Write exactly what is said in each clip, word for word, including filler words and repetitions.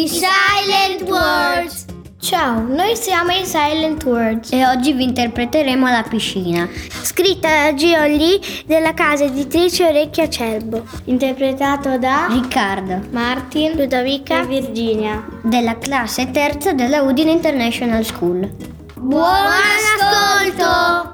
I Silent Words. Ciao, noi siamo i Silent Words e oggi vi interpreteremo La piscina, scritta da Gio Lee della casa editrice Orecchie Acerbo, interpretato da Riccardo, Martin, Ludovica e Virginia, della classe terza della Udine International School. Buon ascolto!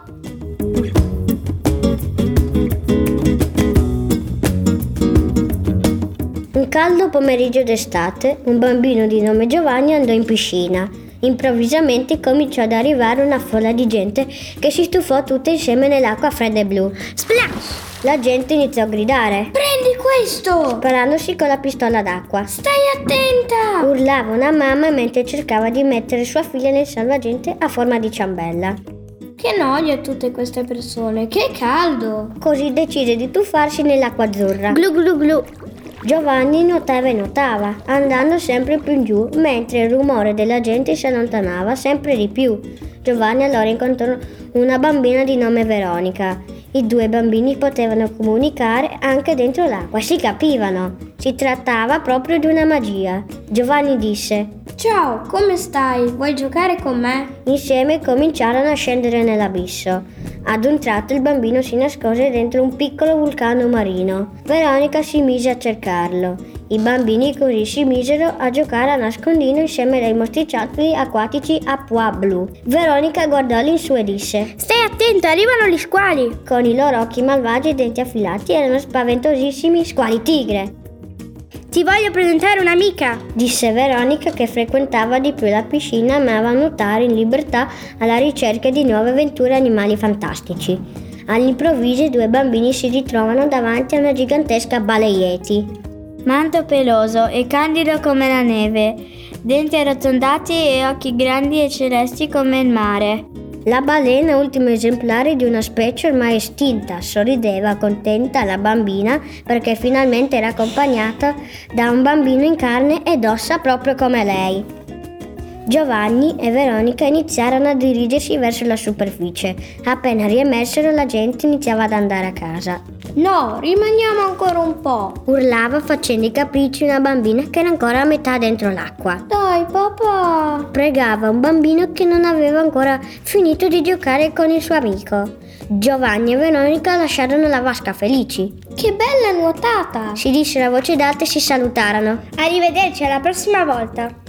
Un caldo pomeriggio d'estate, un bambino di nome Giovanni andò in piscina. Improvvisamente cominciò ad arrivare una folla di gente che si stufò tutta insieme nell'acqua fredda e blu. Splash! La gente iniziò a gridare: Prendi questo! Sparandosi con la pistola d'acqua. Stai attenta! Urlava una mamma mentre cercava di mettere sua figlia nel salvagente a forma di ciambella. Che noia tutte queste persone, che caldo! Così decise di tuffarsi nell'acqua azzurra. Glu glu glu! Giovanni nuotava e nuotava, andando sempre più in giù, mentre il rumore della gente si allontanava sempre di più. Giovanni allora incontrò una bambina di nome Veronica. I due bambini potevano comunicare anche dentro l'acqua, si capivano. Si trattava proprio di una magia. Giovanni disse: Ciao, come stai? Vuoi giocare con me? Insieme cominciarono a scendere nell'abisso. Ad un tratto il bambino si nascose dentro un piccolo vulcano marino. Veronica si mise a cercarlo. I bambini così si misero a giocare a nascondino insieme ai mostriciattoli acquatici a pois blu. Veronica guardò all'insù e disse: Stai attento, arrivano gli squali! Con i loro occhi malvagi e denti affilati erano spaventosissimi squali tigre. Ti voglio presentare un'amica, disse Veronica, che frequentava di più la piscina e amava nuotare in libertà alla ricerca di nuove avventure e animali fantastici. All'improvviso i due bambini si ritrovano davanti a una gigantesca baleieti. Manto peloso e candido come la neve, denti arrotondati e occhi grandi e celesti come il mare. La balena, ultimo esemplare di una specie ormai estinta, sorrideva contenta alla bambina perché finalmente era accompagnata da un bambino in carne ed ossa proprio come lei. Giovanni e Veronica iniziarono a dirigersi verso la superficie. Appena riemersero la gente iniziava ad andare a casa. No, rimaniamo ancora un po', urlava facendo i capricci una bambina che era ancora a metà dentro l'acqua. Dai papà, pregava un bambino che non aveva ancora finito di giocare con il suo amico. Giovanni e Veronica lasciarono la vasca felici. Che bella nuotata, si dissero a voce d'alta e si salutarono. Arrivederci, alla prossima volta.